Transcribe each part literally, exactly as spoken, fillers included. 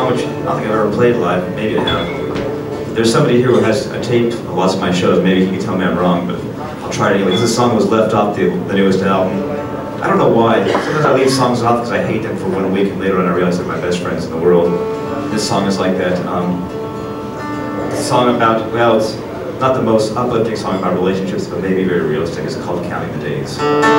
song which I don't think I've ever played live. Maybe I have. There's somebody here who has a tape of lots of my shows. Maybe he can tell me I'm wrong, but I'll try it anyway. This song was left off the, the newest album. I don't know why. Sometimes I leave songs off because I hate them for one week, and later on I realize they're my best friends in the world. This song is like that. Um, it's a song about, well, it's not the most uplifting song about relationships, but maybe very realistic. It's called Counting the Days.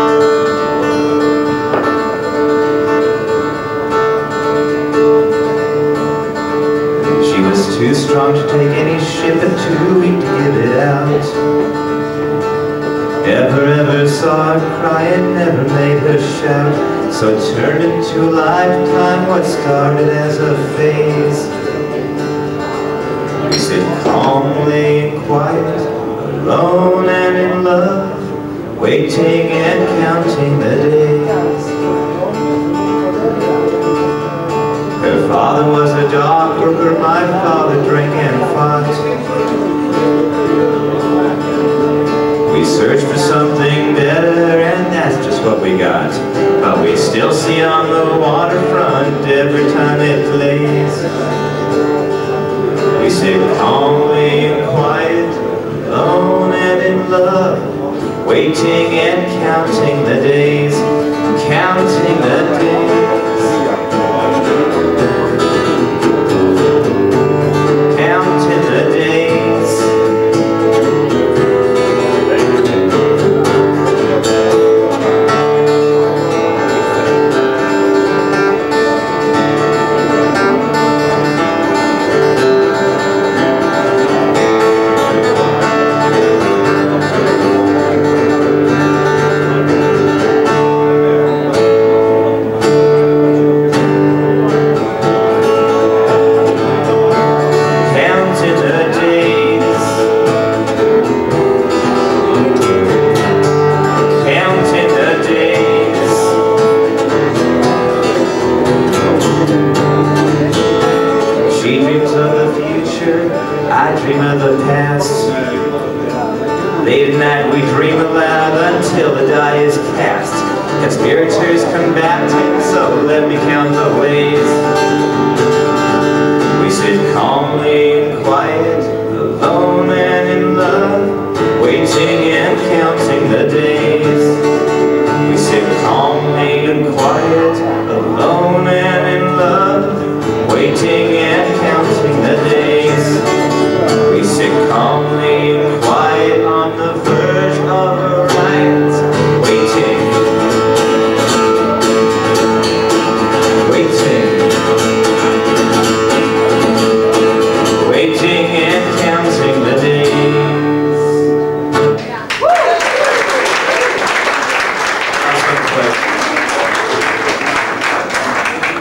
She was too strong to take any ship and too weak to give it out. Never ever saw her cry and never made her shout. So it turned into a lifetime what started as a phase. We sit calmly and quiet, alone and in love, waiting and counting the days. Her father was a dog worker, my father drank and fought. We searched for something better, and that's just what we got. But we still see on the waterfront every time it plays. We sit calmly and quiet, alone and in love, waiting and counting the days, counting the days. I dream of the past. Late at night we dream aloud until the die is cast. Conspirators combating, so let me count the ways. We sit calmly and quiet, alone and in love, waiting and counting the days.